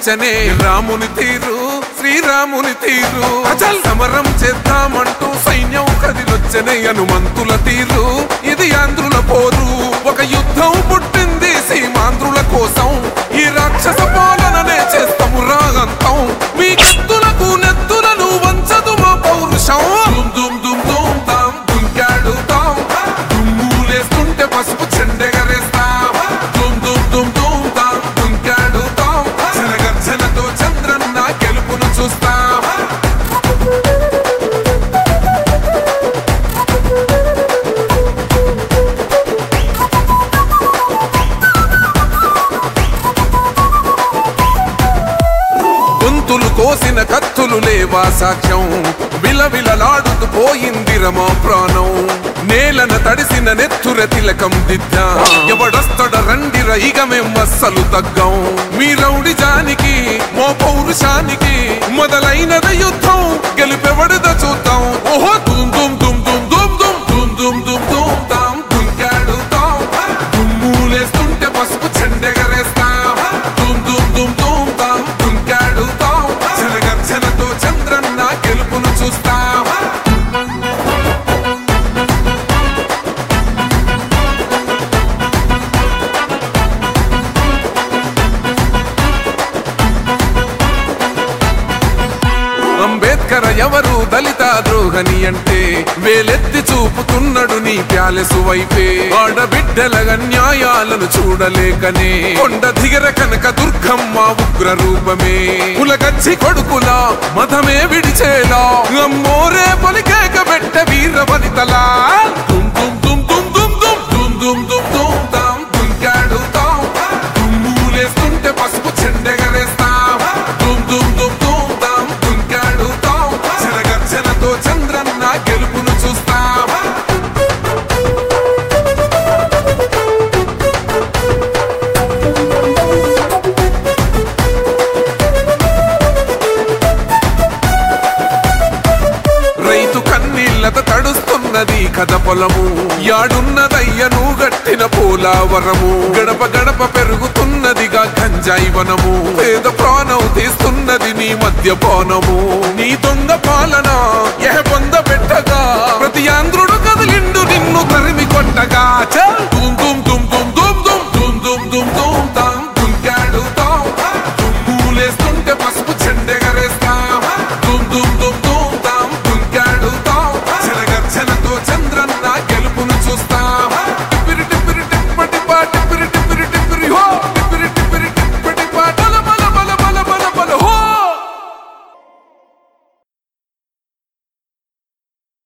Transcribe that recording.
కనిపించనే రాముని తీరు శ్రీరాముని తీరు అచల్ సమరం చేద్దామంటూ సైన్యం కదిలొచ్చనే హనుమంతుల తీరు ఇది ఆంధ్రుల పోరు ఒక యుద్ధం పుట్టింది సీమాంధ్రుల కోసం ఈ రాక్షస పాలననే చేస్తాము రాగంతం మీ కత్తులకు నెత్తులను వంచదు మా పౌరుషం దుమ్ దుమ్ దుమ్ తాం దుంకాడుతాం దుమ్ములేస్తుంటే పసుపు చెండెగరేస్తాం దుమ్ దుమ్ దుమ్ దుమ్ తాం దుంకాడుతాం జనగర్జనతో చంద్రన్న గెలుపును చూస్తాం గొంతులు కోసిన కత్తులు లేవా సాక్ష్యం విలవిలలాడుతూ పోయింది రమా ప్రాణం నేలన తడిసిన నెత్తుర తిలకం దిద్దా ఎవడొస్తడ రండిర ఇక మేం అస్సలు తగ్గం మీ రౌడి జానికి మో పౌరుషానికి మొదలైనద యుద్ధం గెలుపెవడద చూద్దాం ఓహో దుమ్ దుమ్ దుమ్ దుమ్ దుమ్ దుమ్ దుమ్ దుమ్ దుమ్ దుమ్ తాం దుంకాడుతాం దుమ్ములేస్తుంటే పసుపు చెండెగరేస్తాం దుమ్ దుమ్ దుమ్ దుమ్ తాం దుంకాడుతాం జనగర్జనతో చంద్రన్న గెలుపును చూస్తాం అంబేద్కర్ ఎవరు దళిత ద్రోహని అంటే వేలెత్తి చూపుతున్నాడు నీ ప్యాలెసు వైపే ఆడబిడ్డల న్యాయాలను చూడలేకనే కొండ దిగర కనక దుర్గమ్మ ఉగ్ర రూపమే కులగచ్చి కొడుకులా మతమే విడిచేలా అమ్మోరే పలికేక పెట్ట వీర వనితలా దుమ్ దుమ్ దుమ్ దుమ్ దుమ్ దుమ్ దుమ్ దుమ్ దుమ్ తాం దుంకాడుతాం దుమ్ములేస్తుంటే పసుపు చెండెగరేస్తాం దుమ్ దుమ్ దుమ్ దుమ్ తాం దుంకాడుతాం జనగర్జనతో చంద్రన్న గెలుపును చూస్తాం రైతు కన్నీళ్లత తడుస్తున్నది కథ పొలము యాడున్నదయ్యను గట్టిన పోలావరము గడప గడప పెరుగుతున్నదిగా గంజాయి వనము పేద ప్రాణం తీస్తున్నది నీ మద్యపానము నీ దొంగ పాలన